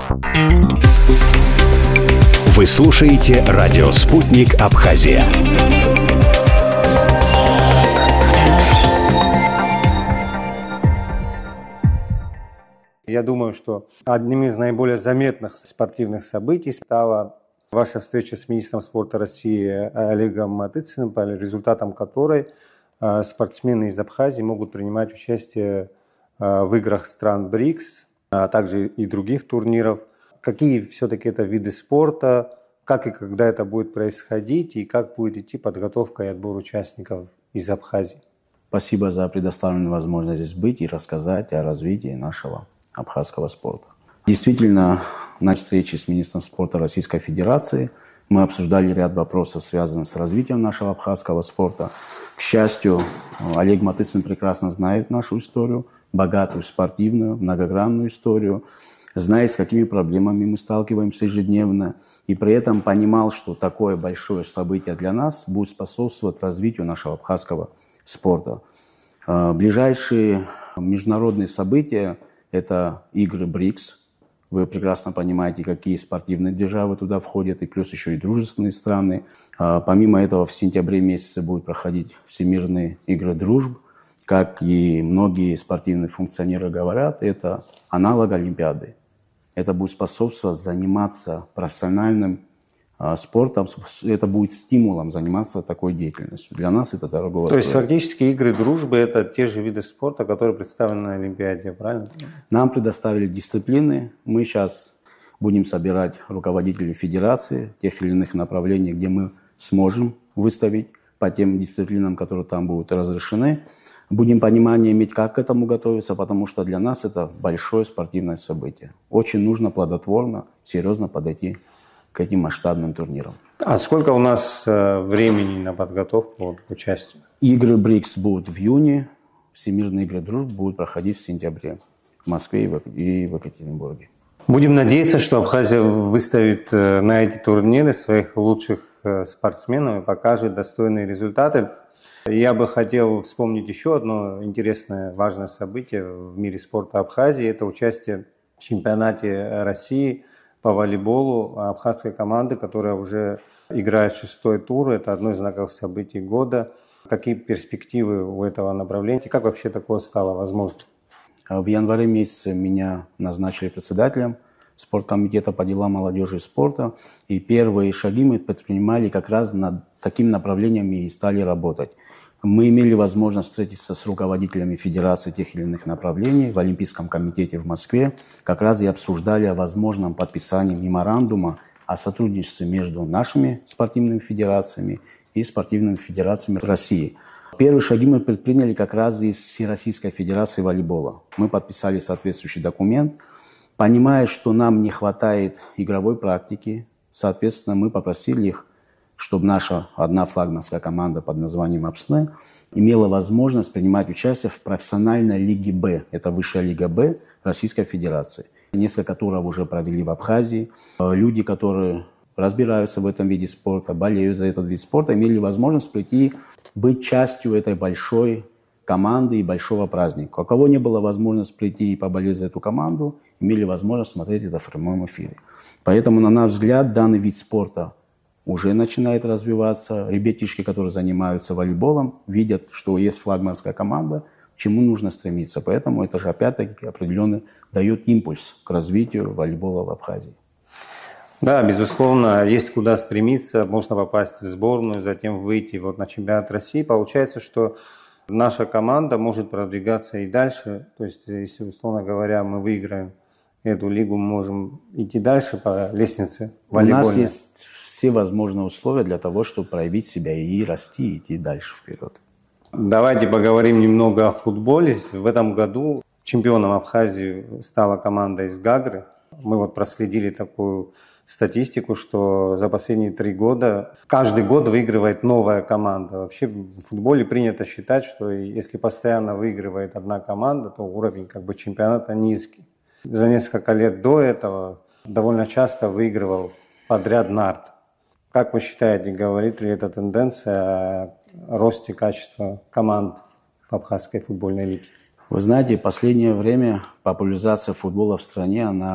Вы слушаете радио «Спутник Абхазия». Я думаю, что одним из наиболее заметных спортивных событий стала ваша встреча с министром спорта России Олегом Матыцыным, по результатам которой спортсмены из Абхазии могут принимать участие в играх стран БРИКС, а также и других турниров. Какие все-таки это виды спорта, как и когда это будет происходить, и как будет идти подготовка и отбор участников из Абхазии? Спасибо за предоставленную возможность здесь быть и рассказать о развитии нашего абхазского спорта. Действительно, на встрече с министром спорта Российской Федерации мы обсуждали ряд вопросов, связанных с развитием нашего абхазского спорта. К счастью, Олег Матыцын прекрасно знает нашу историю, богатую спортивную, многогранную историю, знает, с какими проблемами мы сталкиваемся ежедневно, и при этом понимал, что такое большое событие для нас будет способствовать развитию нашего абхазского спорта. Ближайшие международные события – это игры БРИКС. Вы прекрасно понимаете, какие спортивные державы туда входят, и плюс еще и дружественные страны. Помимо этого, в сентябре месяце будут проходить Всемирные игры дружб. Как и многие спортивные функционеры говорят, это аналог Олимпиады. Это будет способствовать заниматься профессиональным спортом, это будет стимулом заниматься такой деятельностью. Для нас это дорого. То есть фактически игры дружбы – это те же виды спорта, которые представлены на Олимпиаде, правильно? Нам предоставили дисциплины. Мы сейчас будем собирать руководителей федерации тех или иных направлений, где мы сможем выставить по тем дисциплинам, которые там будут разрешены. Будем понимание иметь, как к этому готовиться, потому что для нас это большое спортивное событие. Очень нужно плодотворно, серьезно подойти к этим масштабным турнирам. А сколько у нас времени на подготовку к участию? Игры БРИКС будут в июне, Всемирные игры дружбы будут проходить в сентябре в Москве и в Екатеринбурге. Будем надеяться, что Абхазия выставит на эти турниры своих лучших спортсменов и покажет достойные результаты. Я бы хотел вспомнить еще одно интересное, важное событие в мире спорта Абхазии. Это участие в чемпионате России по волейболу абхазской команды, которая уже играет 6-й тур. Это одно из знаковых событий года. Какие перспективы у этого направления? Как вообще такое стало возможным? В январе месяце меня назначили председателем спорткомитета по делам молодежи и спорта. И первые шаги мы предпринимали как раз над таким направлением и стали работать. Мы имели возможность встретиться с руководителями федерации тех или иных направлений в Олимпийском комитете в Москве. Как раз и обсуждали о возможном подписании меморандума о сотрудничестве между нашими спортивными федерациями и спортивными федерациями России. Первые шаги мы предприняли как раз из Всероссийской федерации волейбола. Мы подписали соответствующий документ. Понимая, что нам не хватает игровой практики, соответственно, мы попросили их, чтобы наша одна флагманская команда под названием «Апсне» имела возможность принимать участие в профессиональной лиге «Б». Это высшая лига «Б» Российской Федерации. Несколько туров уже провели в Абхазии. Люди, которые разбираются в этом виде спорта, болеют за этот вид спорта, имели возможность прийти, быть частью этой большой команды и большого праздника. У кого не было возможности прийти и поболеть за эту команду, имели возможность смотреть это в прямом эфире. Поэтому, на наш взгляд, данный вид спорта уже начинает развиваться. Ребятишки, которые занимаются волейболом, видят, что есть флагманская команда, к чему нужно стремиться. Поэтому это же опять-таки определенно дает импульс к развитию волейбола в Абхазии. Да, безусловно, есть куда стремиться. Можно попасть в сборную, затем выйти на чемпионат России. Получается, что наша команда может продвигаться и дальше. То есть, если, условно говоря, мы выиграем эту лигу, мы можем идти дальше по лестнице волейбольной. У нас есть все возможные условия для того, чтобы проявить себя и расти, и идти дальше вперед. Давайте поговорим немного о футболе. В этом году чемпионом Абхазии стала команда из Гагры. Мы проследили такую статистику, что за последние 3 года каждый год выигрывает новая команда. Вообще в футболе принято считать, что если постоянно выигрывает одна команда, то уровень чемпионата низкий. За несколько лет до этого довольно часто выигрывал подряд НАРТ. Как вы считаете, говорит ли эта тенденция о росте качества команд в Абхазской футбольной лиге? Вы знаете, в последнее время популяризация футбола в стране, она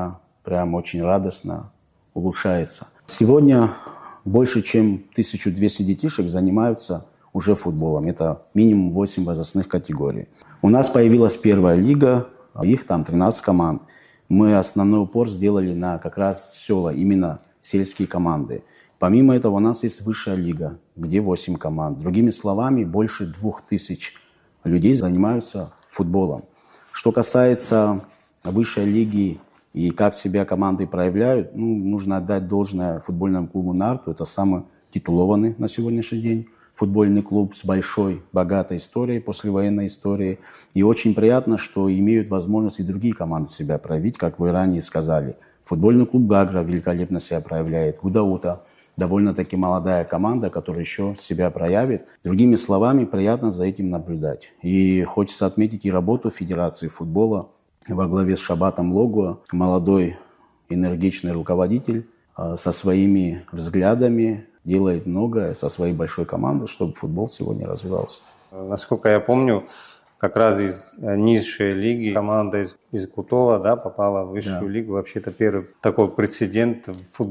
прям очень радостно улучшается. Сегодня больше чем 1200 детишек занимаются уже футболом. Это минимум 8 возрастных категорий. У нас появилась первая лига, их там 13 команд. Мы основной упор сделали на как раз села, именно сельские команды. Помимо этого у нас есть высшая лига, где 8 команд. Другими словами, больше 2000 людей занимаются футболом. Что касается высшей лиги и как себя команды проявляют, нужно отдать должное футбольному клубу «Нарту». Это самый титулованный на сегодняшний день футбольный клуб с большой, богатой историей, послевоенной историей. И очень приятно, что имеют возможность и другие команды себя проявить, как вы ранее сказали. Футбольный клуб «Гагра» великолепно себя проявляет. «Гудаута» довольно-таки молодая команда, которая еще себя проявит. Другими словами, приятно за этим наблюдать. И хочется отметить и работу Федерации футбола во главе с Шабатом Логуа, молодой энергичный руководитель со своими взглядами, делает многое со своей большой командой, чтобы футбол сегодня развивался. Насколько я помню, как раз из низшей лиги команда из Кутова, да, попала в высшую лигу. Вообще это первый такой прецедент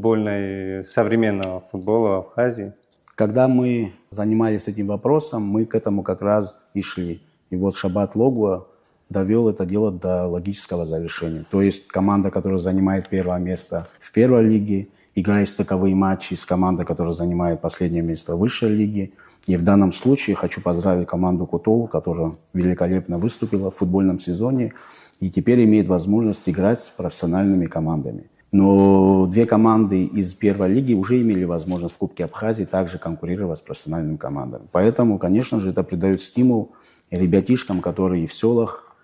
современного футбола в Абхазии. Когда мы занимались этим вопросом, мы к этому как раз и шли. И вот Шабат Логуа довел это дело до логического завершения. То есть команда, которая занимает первое место в первой лиге, играет стыковые матчи с командой, которая занимает последнее место в высшей лиге. И в данном случае хочу поздравить команду Кутову, которая великолепно выступила в футбольном сезоне и теперь имеет возможность играть с профессиональными командами. Но две команды из первой лиги уже имели возможность в Кубке Абхазии также конкурировать с профессиональными командами. Поэтому, конечно же, это придает стимул ребятишкам, которые в селах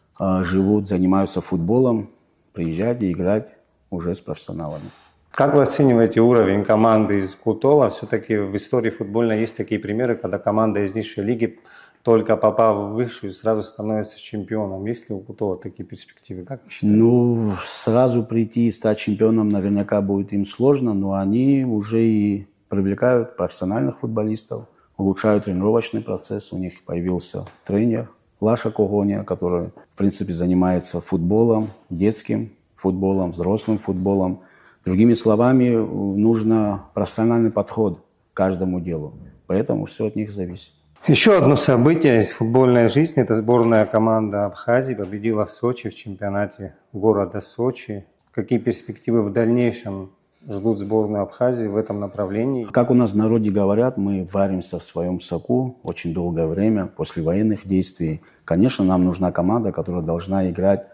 живут, занимаются футболом, приезжать и играть уже с профессионалами. Как вы оцениваете уровень команды из Кутова? Все-таки в истории футбольной есть такие примеры, когда команда из низшей лиги, только попав в высшую, сразу становится чемпионом. Есть ли у Кутова такие перспективы? Как вы считаете? Сразу прийти и стать чемпионом наверняка будет им сложно, но они уже и привлекают профессиональных футболистов, улучшают тренировочный процесс. У них появился тренер Лаша Когоня, который, в принципе, занимается футболом, детским футболом, взрослым футболом. Другими словами, нужно профессиональный подход к каждому делу. Поэтому все от них зависит. Еще одно событие из футбольной жизни. Это сборная команда Абхазии победила в Сочи, в чемпионате города Сочи. Какие перспективы в дальнейшем ждут сборную Абхазии в этом направлении? Как у нас в народе говорят, мы варимся в своем соку очень долгое время после военных действий. Конечно, нам нужна команда, которая должна играть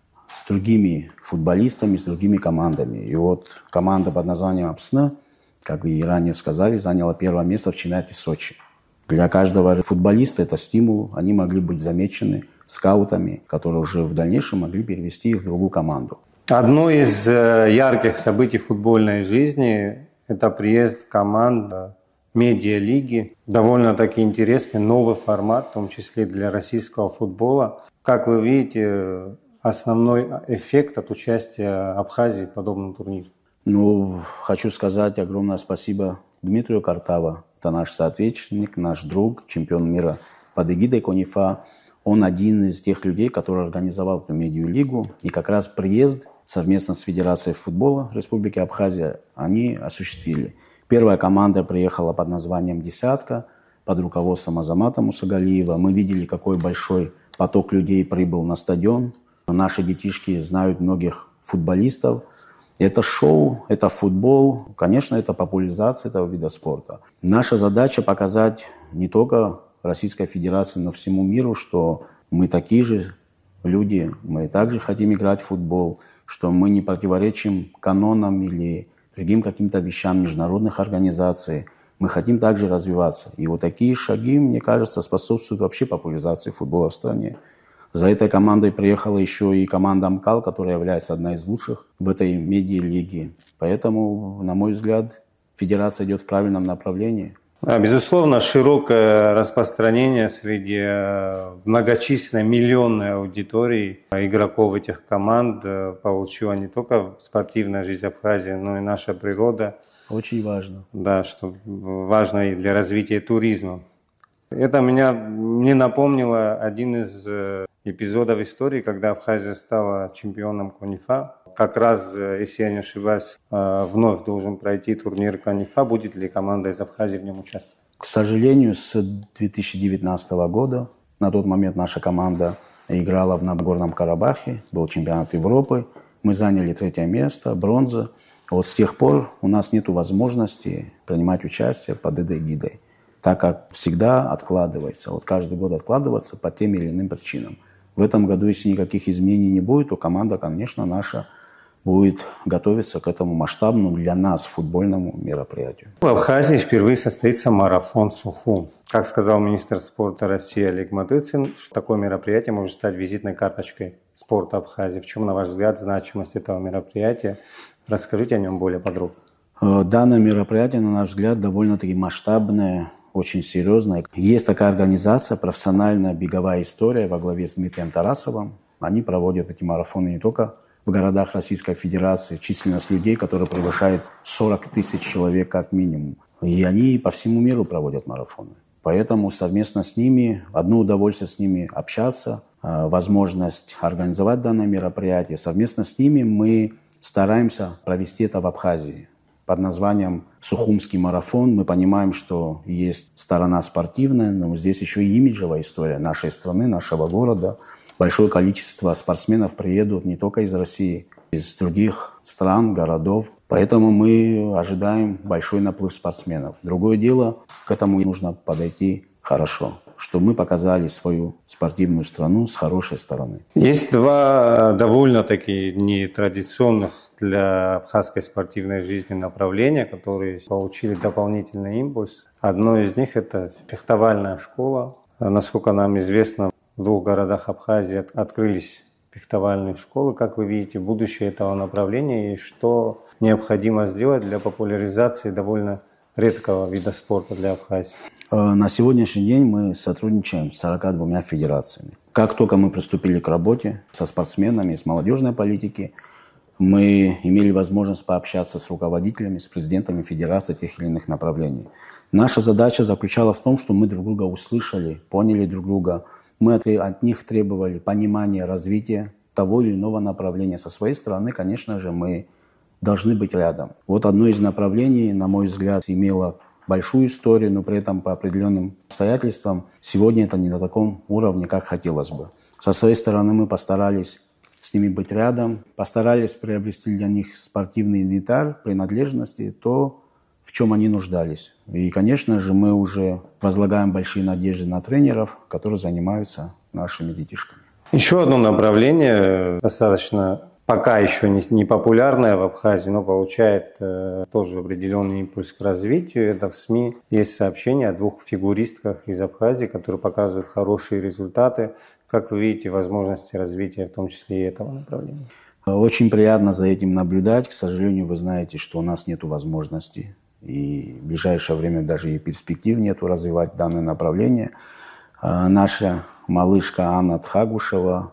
с другими футболистами, с другими командами. И вот команда под названием «Апсны», как вы и ранее сказали, заняла первое место в чемпионате Сочи. Для каждого футболиста это стимул. Они могли быть замечены скаутами, которые уже в дальнейшем могли перевести их в другую команду. Одно из ярких событий футбольной жизни – это приезд команд медиалиги. Довольно-таки интересный новый формат, в том числе для российского футбола. Как вы видите, основной эффект от участия Абхазии в подобном турнире? Хочу сказать огромное спасибо Дмитрию Картава. Это наш соотечественник, наш друг, чемпион мира под эгидой КОНИФА. Он один из тех людей, который организовал эту медиалигу. И как раз приезд совместно с Федерацией футбола Республики Абхазия они осуществили. Первая команда приехала под названием «Десятка» под руководством Азамата Мусагалиева. Мы видели, какой большой поток людей прибыл на стадион. Наши детишки знают многих футболистов. Это шоу, это футбол, конечно, это популяризация этого вида спорта. Наша задача показать не только Российской Федерации, но всему миру, что мы такие же люди, мы также хотим играть в футбол, что мы не противоречим канонам или другим каким-то вещам международных организаций. Мы хотим также развиваться. И вот такие шаги, мне кажется, способствуют вообще популяризации футбола в стране. За этой командой приехала еще и команда «Амкал», которая является одной из лучших в этой медиалиге. Поэтому, на мой взгляд, федерация идет в правильном направлении. Безусловно, широкое распространение среди многочисленной миллионной аудитории игроков этих команд получила не только спортивная жизнь Абхазии, но и наша природа. Очень важно. Да, что важно и для развития туризма. Это мне напомнило один из эпизодов истории, когда Абхазия стала чемпионом КОНИФА. как раз, если я не ошибаюсь, вновь должен пройти турнир Канифа. Будет ли команда из Абхазии в нем участвовать? К сожалению, с 2019 года, на тот момент наша команда играла в Нагорном Карабахе, был чемпионат Европы. Мы заняли 3-е место, бронза. Вот с тех пор у нас нет возможности принимать участие под этой эгидой, так как всегда откладывается. Вот каждый год откладывается по тем или иным причинам. В этом году, если никаких изменений не будет, то команда, конечно, наша будет готовиться к этому масштабному для нас футбольному мероприятию. В Абхазии впервые состоится марафон Сухум. Как сказал министр спорта России Олег Матыцин, что такое мероприятие может стать визитной карточкой спорта Абхазии. В чем, на ваш взгляд, значимость этого мероприятия? Расскажите о нем более подробно. Данное мероприятие, на наш взгляд, довольно-таки масштабное, очень серьезное. Есть такая организация «Профессиональная беговая история» во главе с Дмитрием Тарасовым. Они проводят эти марафоны не только в городах Российской Федерации, численность людей, которая превышает 40 тысяч человек как минимум. И они по всему миру проводят марафоны. Поэтому совместно с ними, одно удовольствие с ними общаться, возможность организовать данное мероприятие. Совместно с ними мы стараемся провести это в Абхазии под названием «Сухумский марафон». Мы понимаем, что есть сторона спортивная, но здесь еще и имиджевая история нашей страны, нашего города. Большое количество спортсменов приедут не только из России, из других стран, городов. Поэтому мы ожидаем большой наплыв спортсменов. Другое дело, к этому нужно подойти хорошо, чтобы мы показали свою спортивную страну с хорошей стороны. Есть два довольно-таки нетрадиционных для абхазской спортивной жизни направления, которые получили дополнительный импульс. Одно из них – это фехтовальная школа. Насколько нам известно, в 2 городах Абхазии открылись фехтовальные школы. Как вы видите, будущее этого направления и что необходимо сделать для популяризации довольно редкого вида спорта для Абхазии? На сегодняшний день мы сотрудничаем с 42 федерациями. Как только мы приступили к работе со спортсменами, с молодежной политики, мы имели возможность пообщаться с руководителями, с президентами федераций тех или иных направлений. Наша задача заключалась в том, что мы друг друга услышали, поняли друг друга. Мы от них требовали понимания, развития того или иного направления. Со своей стороны, конечно же, мы должны быть рядом. Вот одно из направлений, на мой взгляд, имело большую историю, но при этом по определенным обстоятельствам сегодня это не на таком уровне, как хотелось бы. Со своей стороны мы постарались с ними быть рядом, постарались приобрести для них спортивный инвентарь, принадлежности, то, в чем они нуждались. И, конечно же, мы уже возлагаем большие надежды на тренеров, которые занимаются нашими детишками. Еще одно направление, достаточно пока еще не популярное в Абхазии, но получает тоже определенный импульс к развитию. Это в СМИ есть сообщения о 2 фигуристках из Абхазии, которые показывают хорошие результаты. Как вы видите возможности развития, в том числе и этого направления? Очень приятно за этим наблюдать. К сожалению, вы знаете, что у нас нет возможности. И в ближайшее время даже и перспектив нету развивать данное направление. Наша малышка Анна Тхагушева,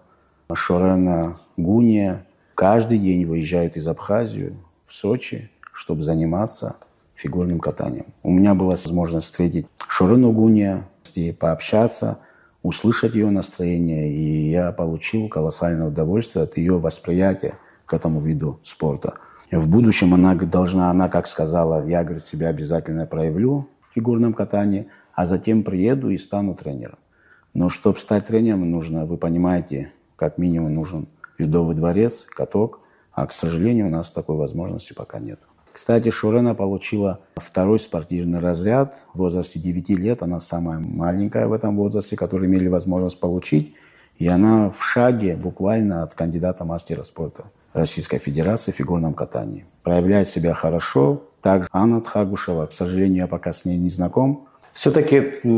Шорена Гуния каждый день выезжают из Абхазии в Сочи, чтобы заниматься фигурным катанием. У меня была возможность встретить Шорену Гуния, с ней пообщаться, услышать ее настроение, и я получил колоссальное удовольствие от ее восприятия к этому виду спорта. В будущем она, как сказала, я, говорит, себя обязательно проявлю в фигурном катании, а затем приеду и стану тренером. Но чтобы стать тренером, нужно, вы понимаете, как минимум нужен ледовый дворец, каток, а, к сожалению, у нас такой возможности пока нет. Кстати, Шорена получила 2-й спортивный разряд в возрасте 9 лет. Она самая маленькая в этом возрасте, которую имели возможность получить. И она в шаге буквально от кандидата мастера спорта Российской Федерации в фигурном катании. Проявляет себя хорошо. Также Анна Тхагушева, к сожалению, я пока с ней не знаком. Все-таки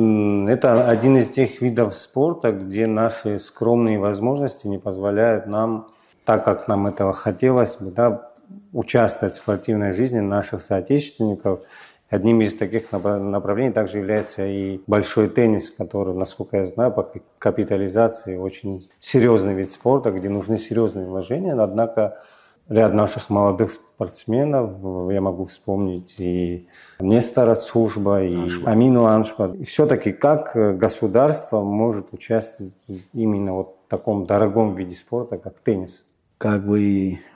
это один из тех видов спорта, где наши скромные возможности не позволяют нам, так как нам этого хотелось бы, участвовать в спортивной жизни наших соотечественников. Одним из таких направлений также является и большой теннис, который, насколько я знаю, по капитализации очень серьезный вид спорта, где нужны серьезные вложения. Однако ряд наших молодых спортсменов, я могу вспомнить и Нестора Цужба, и Амину Аншба. И все-таки как государство может участвовать именно в таком дорогом виде спорта, как теннис? Как вы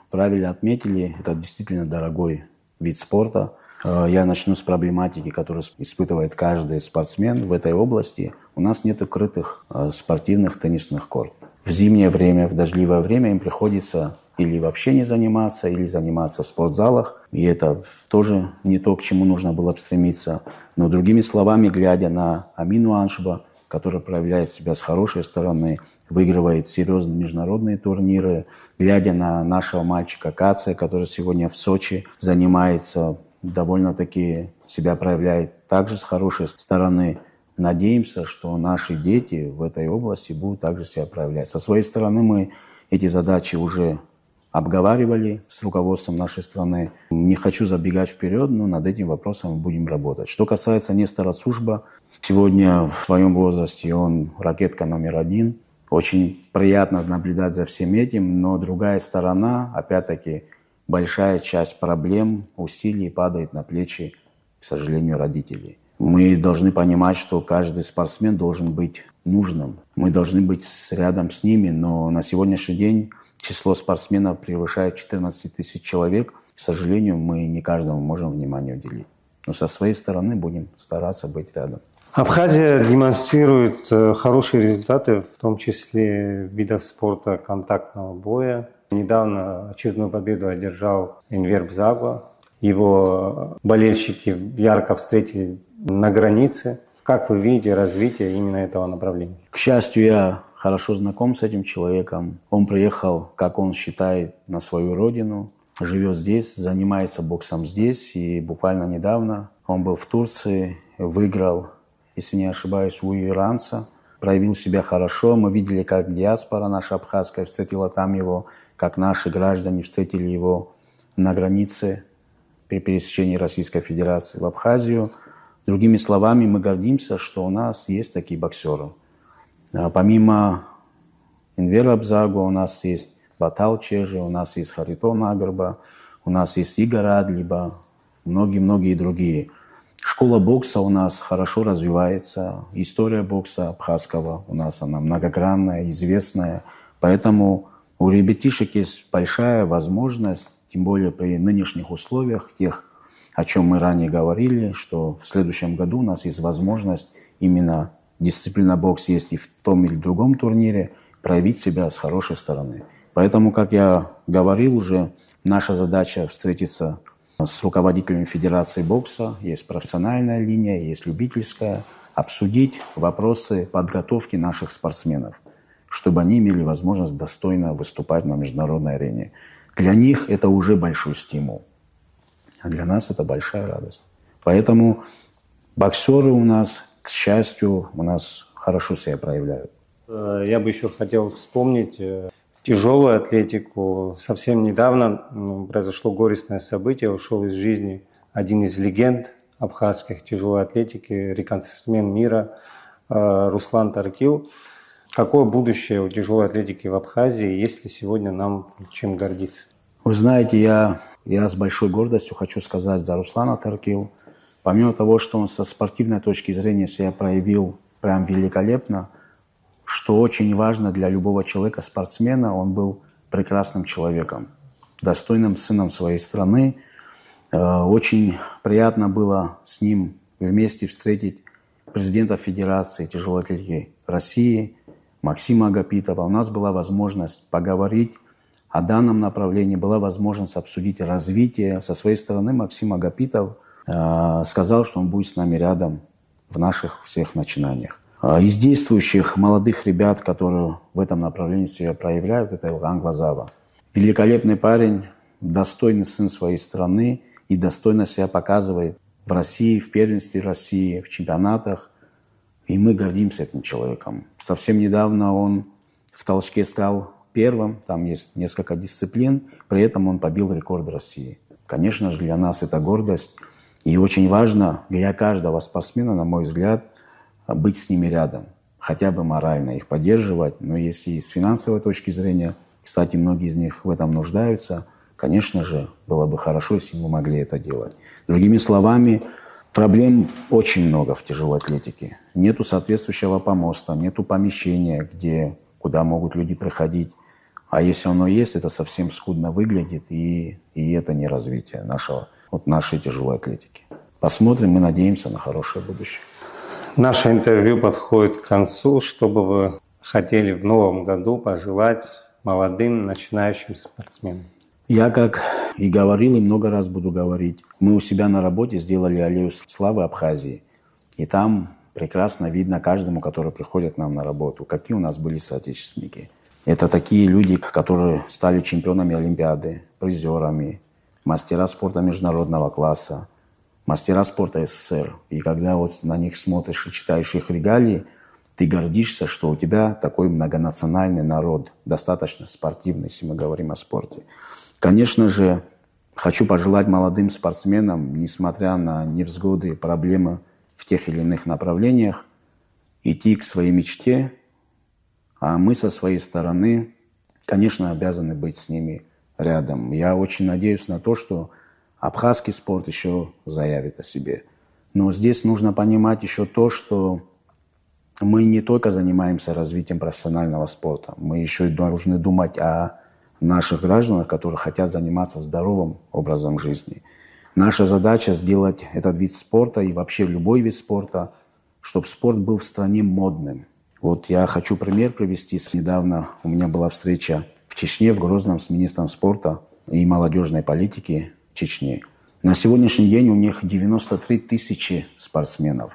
правильно отметили, это действительно дорогой вид спорта. Я начну с проблематики, которую испытывает каждый спортсмен в этой области. У нас нет крытых спортивных теннисных кортов. В зимнее время, в дождливое время им приходится или вообще не заниматься, или заниматься в спортзалах. И это тоже не то, к чему нужно было бы стремиться. Но другими словами, глядя на Амину Аншба, который проявляет себя с хорошей стороны, выигрывает серьезные международные турниры, глядя на нашего мальчика Кация, который сегодня в Сочи занимается, довольно-таки себя проявляет также с хорошей стороны. Надеемся, что наши дети в этой области будут также себя проявлять. Со своей стороны мы эти задачи уже обговаривали с руководством нашей страны. Не хочу забегать вперед, но над этим вопросом мы будем работать. Что касается Нестора Цушба, сегодня в своем возрасте он ракетка номер 1. Очень приятно наблюдать за всем этим, но другая сторона, опять-таки, большая часть проблем, усилий падает на плечи, к сожалению, родителей. Мы должны понимать, что каждый спортсмен должен быть нужным. Мы должны быть рядом с ними, но на сегодняшний день число спортсменов превышает 14 тысяч человек. К сожалению, мы не каждому можем внимание уделить. Но со своей стороны будем стараться быть рядом. Абхазия демонстрирует хорошие результаты, в том числе в видах спорта контактного боя. Недавно очередную победу одержал Энвер Бзагва. Его болельщики ярко встретили на границе. Как вы видите развитие именно этого направления? К счастью, я хорошо знаком с этим человеком. Он приехал, как он считает, на свою родину, живет здесь, занимается боксом здесь. И буквально недавно он был в Турции, выиграл, если не ошибаюсь, у иранца, проявил себя хорошо. Мы видели, как диаспора наша абхазская встретила там его, как наши граждане встретили его на границе при пересечении Российской Федерации в Абхазию. Другими словами, мы гордимся, что у нас есть такие боксеры. Помимо Энвера Бзагва у нас есть Батал Чежи, у нас есть Харитон Агарба, у нас есть Игорь Адлиба, многие-многие другие. Школа бокса у нас хорошо развивается, история бокса абхазского у нас она многогранная, известная. Поэтому у ребятишек есть большая возможность, тем более при нынешних условиях, тех, о чем мы ранее говорили, что в следующем году у нас есть возможность именно дисциплина бокс есть и в том или другом турнире, проявить себя с хорошей стороны. Поэтому, как я говорил уже, наша задача встретиться с руководителями Федерации бокса, есть профессиональная линия, есть любительская, обсудить вопросы подготовки наших спортсменов, чтобы они имели возможность достойно выступать на международной арене. Для них это уже большой стимул, а для нас это большая радость. Поэтому боксеры у нас, к счастью, у нас хорошо себя проявляют. Я бы еще хотел вспомнить тяжелую атлетику. Совсем недавно произошло горестное событие. Ушел из жизни один из легенд абхазских тяжелой атлетики, рекордсмен мира Руслан Таркил. Какое будущее у тяжелой атлетики в Абхазии, есть ли сегодня нам чем гордиться? Вы знаете, я с большой гордостью хочу сказать за Руслана Таркил. Помимо того, что он со спортивной точки зрения себя проявил прям великолепно, что очень важно для любого человека, спортсмена, он был прекрасным человеком, достойным сыном своей страны. Очень приятно было с ним вместе встретить президента Федерации тяжелой атлетики России Максима Агапитова. У нас была возможность поговорить о данном направлении, была возможность обсудить развитие. Со своей стороны Максим Агапитов сказал, что он будет с нами рядом в наших всех начинаниях. Из действующих молодых ребят, которые в этом направлении себя проявляют, это Илган Глазава. Великолепный парень, достойный сын своей страны и достойно себя показывает в России, в первенстве России, в чемпионатах. И мы гордимся этим человеком. Совсем недавно он в толчке стал первым, там есть несколько дисциплин, при этом он побил рекорд России. Конечно же, для нас это гордость. И очень важно для каждого спортсмена, на мой взгляд, быть с ними рядом, хотя бы морально их поддерживать. Но если с финансовой точки зрения, кстати, многие из них в этом нуждаются, конечно же, было бы хорошо, если мы могли это делать. Другими словами, проблем очень много в тяжелой атлетике. Нету соответствующего помоста, нету помещения, куда могут люди приходить А если оно есть, это совсем скудно выглядит, и это не развитие нашей тяжелой атлетики. Посмотрим, мы надеемся на хорошее будущее. Наше интервью подходит к концу. Что бы вы хотели в новом году пожелать молодым начинающим спортсменам? Я, как и говорил, и много раз буду говорить, мы у себя на работе сделали аллею славы Абхазии. И там прекрасно видно каждому, который приходит к нам на работу, какие у нас были соотечественники. Это такие люди, которые стали чемпионами Олимпиады, призерами, мастера спорта международного класса, мастера спорта СССР. И когда вот на них смотришь и читаешь их регалии, ты гордишься, что у тебя такой многонациональный народ, достаточно спортивный, если мы говорим о спорте. Конечно же, хочу пожелать молодым спортсменам, несмотря на невзгоды и проблемы в тех или иных направлениях, идти к своей мечте, а мы со своей стороны, конечно, обязаны быть с ними рядом. Я очень надеюсь на то, что абхазский спорт еще заявит о себе. Но здесь нужно понимать еще то, что мы не только занимаемся развитием профессионального спорта, мы еще и должны думать о наших гражданах, которые хотят заниматься здоровым образом жизни. Наша задача сделать этот вид спорта и вообще любой вид спорта, чтобы спорт был в стране модным. Вот я хочу пример привести. Недавно у меня была встреча в Чечне, в Грозном, с министром спорта и молодежной политики Чечни. На сегодняшний день у них 93 тысячи спортсменов,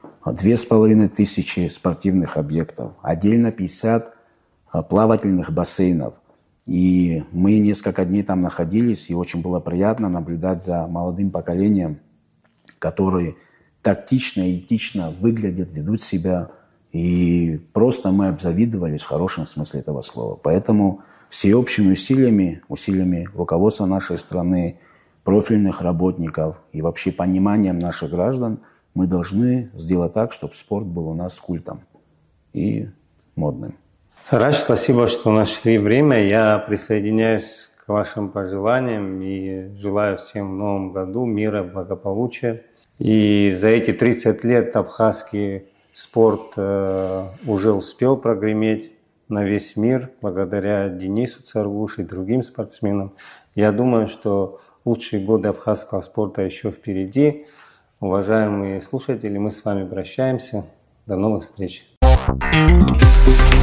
2500 спортивных объектов, отдельно 50 плавательных бассейнов. И мы несколько дней там находились, и очень было приятно наблюдать за молодым поколением, которые тактично и этично выглядят, ведут себя. И просто мы обзавидовались в хорошем смысле этого слова. Поэтому всеобщими усилиями руководства нашей страны, профильных работников и вообще пониманием наших граждан мы должны сделать так, чтобы спорт был у нас культом и модным. Радж, спасибо, что нашли время. Я присоединяюсь к вашим пожеланиям и желаю всем в новом году мира, благополучия. И за эти 30 лет абхазский спорт уже успел прогреметь на весь мир благодаря Денису Царгуш и другим спортсменам. Я думаю, что лучшие годы абхазского спорта еще впереди. Уважаемые слушатели, мы с вами прощаемся. До новых встреч.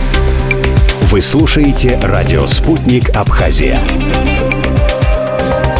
Вы слушаете радио «Спутник Абхазия».